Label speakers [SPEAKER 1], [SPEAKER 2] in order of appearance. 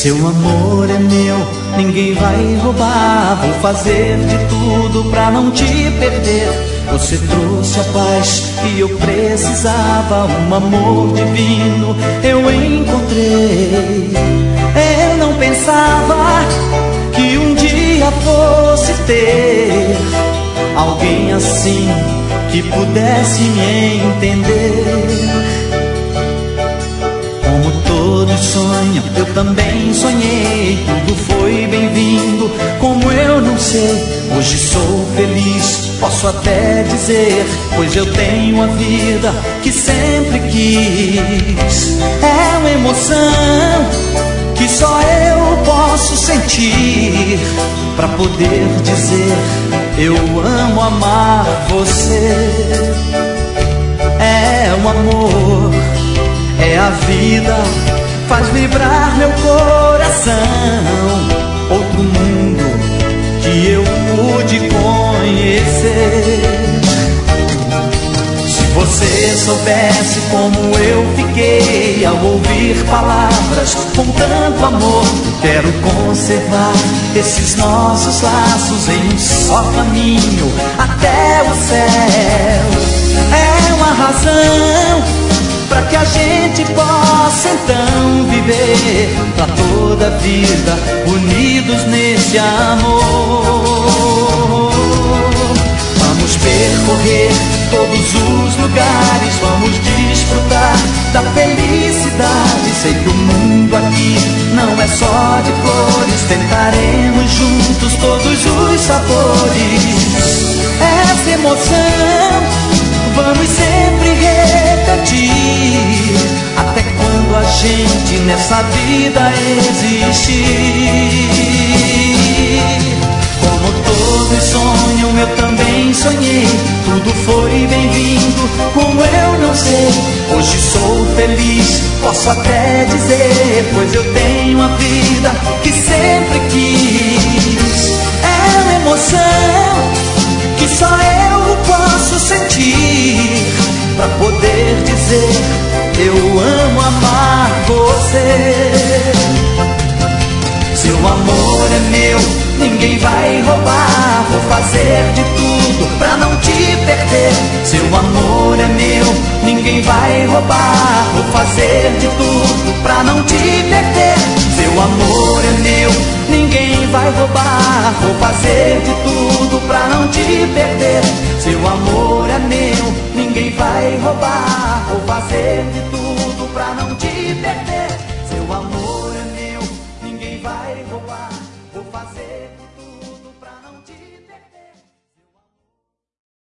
[SPEAKER 1] Seu amor é meu, ninguém vai roubar. Vou fazer de tudo pra não te perder. Você trouxe a paz que eu precisava, um amor divino eu encontrei. Eu não pensava que um dia fosse ter alguém assim que pudesse me entender. Como todos sonham, eu também sonhei. Tudo foi bem-vindo, como eu não sei. Hoje sou feliz, posso até dizer, pois eu tenho a vida que sempre quis. É uma emoção que só eu posso sentir, pra poder dizer eu amo amar você. É um amor, é a vida, faz vibrar meu coração. Outro mundo que eu pude conhecer. Se você soubesse como eu fiquei ao ouvir palavras com tanto amor. Quero conservar esses nossos laços em um só caminho até o céu. É uma razão pra que a gente possa então viver pra toda a vida, unidos nesse amor. Vamos percorrer todos os lugares, vamos desfrutar da felicidade. Sei que o mundo aqui não é só de flores, tentaremos juntos todos os sabores. Essa emoção vamos sempre repetir, até quando a gente nessa vida existir. Como todos sonham, eu também sonhei. Tudo foi bem-vindo, como eu não sei. Hoje sou feliz, posso até dizer, pois eu tenho a vida que sempre quis. É uma emoção que só eu posso sentir, pra poder dizer eu amo amar você. Seu amor é meu, ninguém vai roubar. Vou fazer de tudo pra não te perder. Seu amor é meu, ninguém vai roubar. Vou fazer de tudo pra não te perder. Seu amor é meu, ninguém vai roubar. Vou fazer de tudo pra não te perder. Seu amor é meu, ninguém vai roubar. Vou fazer de tudo pra não te